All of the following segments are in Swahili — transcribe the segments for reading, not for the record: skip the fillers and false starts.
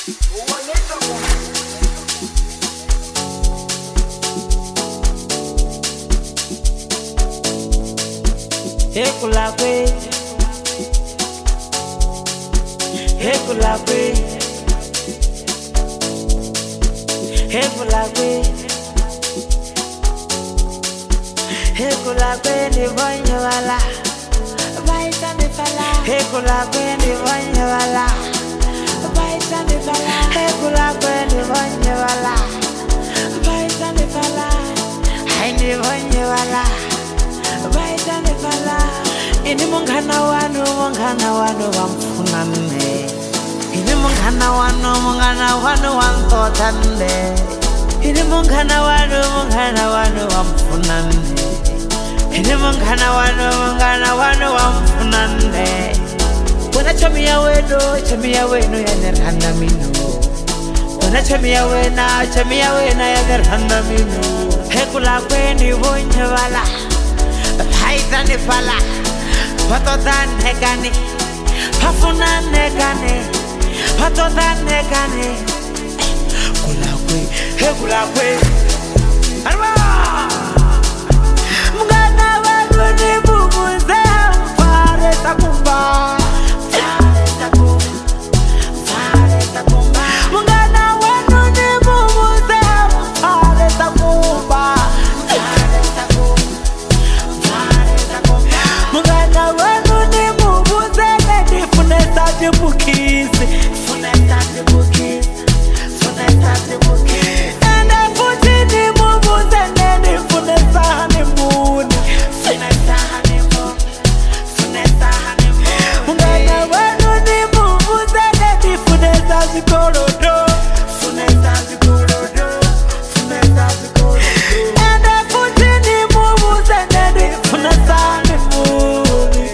Hekulakwe, hekulakwe, hekulakwe, hekulakwe ni bonye wala, baita ni fala. Hekulakwe ni bonye wala, baita ni fala. Hekulakwe ni bonye wala, baita ni fala. Hai ni bonye wala, baita ni fala. Ini mungana wanu wamfunane. Ini mungana wanu wantotande. Ini mungana wanu wamfunane. Ini mungana wanu wamfunane. Wana chamia weno ya nerhanda minu. Wana chamia wena ya nerhanda minu. Hekulakwe ni bonye wala, baita ni fala. Patodan negane, pafuna negane, patodan negane. Kulakwe, he kulakwe. Arwa! Mungana wanu ni bubuze fare takumba, fare takumba. Mungana wanu ni bubuze fare takumba, fare takumba. Mungana wanu ni mubuze nedi funeta jibukisi, funeta jibukisi. Ende fuji ni mubuze nedi funeta hanimuni, funeta hanimuni. Mungana wanu ni mubuze nedi funeta jikorodo, funeta jikorodo. Ende fuji ni mubuze nedi funeta hanimuni.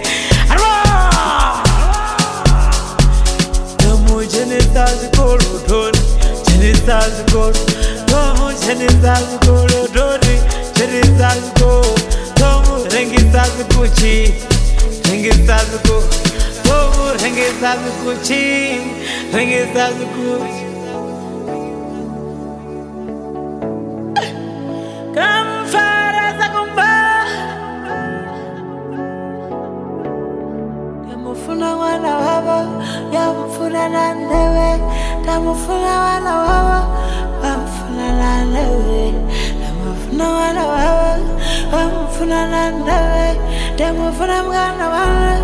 Mufuna wana wawa, ya mufuna nandewe. Tamufuna wana wawa, wamfuna nandewe. Tamufuna wana wawa, wamfuna nandewe. Tamufuna mwana wana.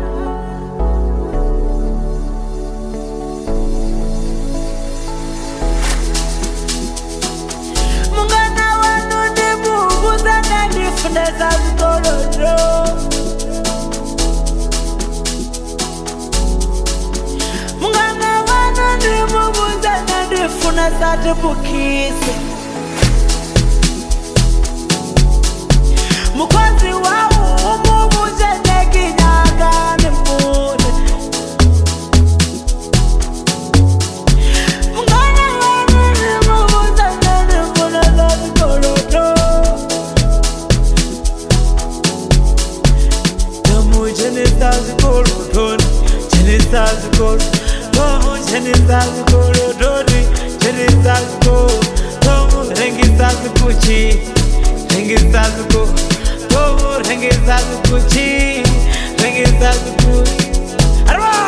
Mungana wanu ni bubuza nedi funeza zikorodo. Mungana wanu ni bubuza nedi funeza jibukisi. Mukwazi wawu umubuze negi nyaga ni mune. Mungana wanu ni bubuza nedi funeza zikorodo. Tamu jeneza zikorodo, jeneza zikorodo. Tamu jeneza zikorodo, jeneza zikorodo. Tamu rengisa zikuchi, rengisa zikorodo. Tamu rengisa zikuchi, rengisa zikuchi. Arwa!